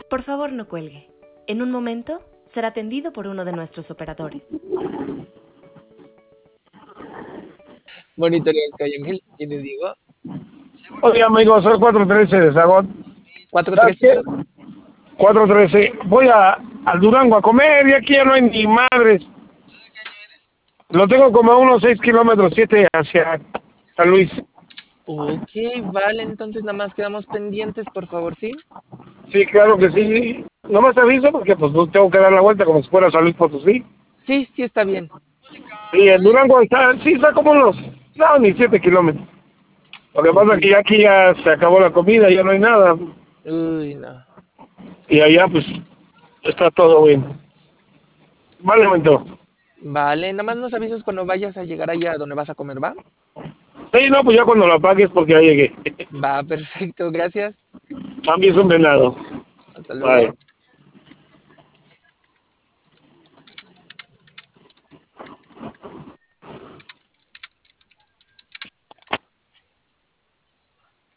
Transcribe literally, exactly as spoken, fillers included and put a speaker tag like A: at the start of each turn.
A: Por favor, no cuelgue. En un momento será atendido por uno de nuestros operadores.
B: Monitorear calle Ángel, ¿quién le digo?
C: Oye, amigo, soy cuatro trece de Zagot.
B: cuatro
C: ¿Sabes
B: trece,
C: qué? cuatro trece. Voy a, al Durango a comer y aquí ya no hay ni madres. Lo tengo como a unos seis kilómetros, siete hacia San Luis.
B: Ok, vale, entonces nada más quedamos pendientes, por favor, ¿sí?
C: Sí, claro que sí. Nomás te aviso porque pues no tengo que dar la vuelta como si fuera San Luis Potosí.
B: Sí, sí está bien.
C: Y en Durango está, sí, está como unos, no, ni siete kilómetros. Lo que pasa es que ya aquí ya se acabó la comida, ya no hay nada.
B: Uy, no.
C: Y allá pues está todo bien. Vale, momento.
B: Vale, nada más nos avisas cuando vayas a llegar allá donde vas a comer, ¿va?
C: Sí, no, pues ya cuando la pagues porque ya llegué.
B: Va, perfecto, gracias.
C: También es un venado.
B: Hasta luego.
C: Bye.